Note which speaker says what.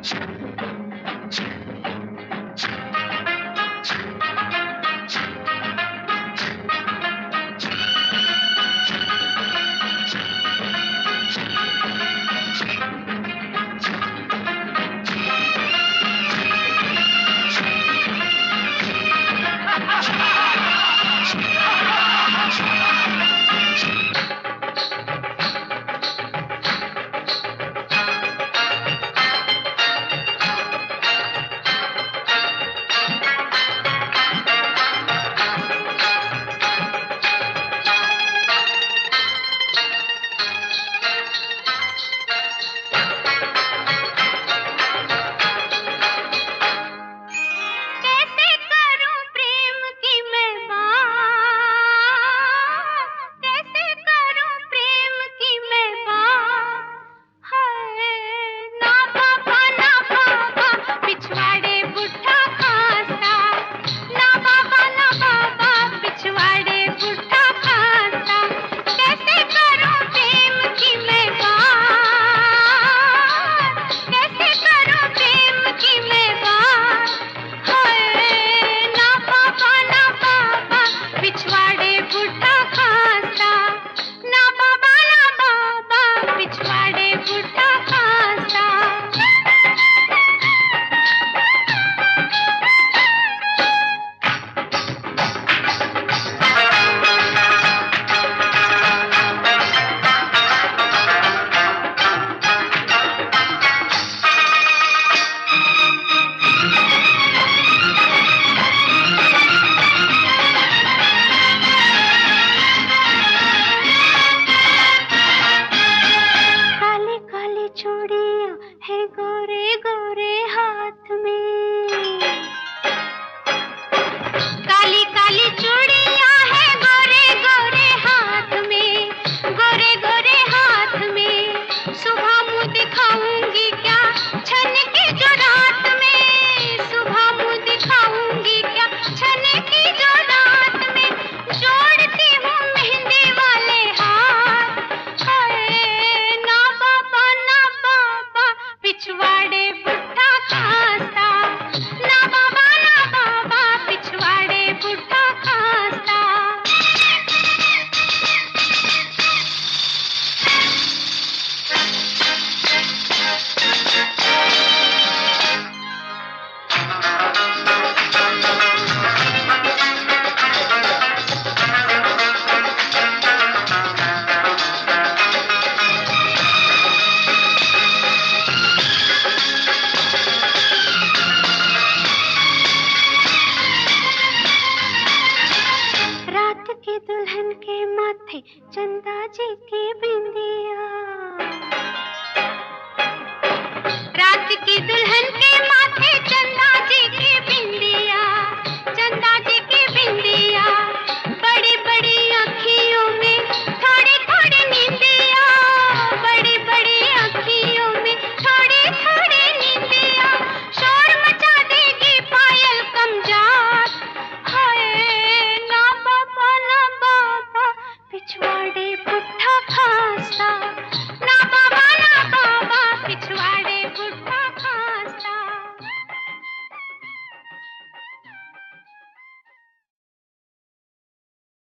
Speaker 1: चंदा जी की बिंदिया, रात की दुल्हन के माथे चंदा जी की बिंदिया, चंदा जी की बिंदिया, बड़ी बड़ी आँखियों में थोड़ी थोड़ी नींदिया, बड़ी बड़ी आँखियों में थोड़ी थोड़ी नींदिया, शोर मचा देगी पायल कमजात, हाय ना बाबा पिछवाड़े।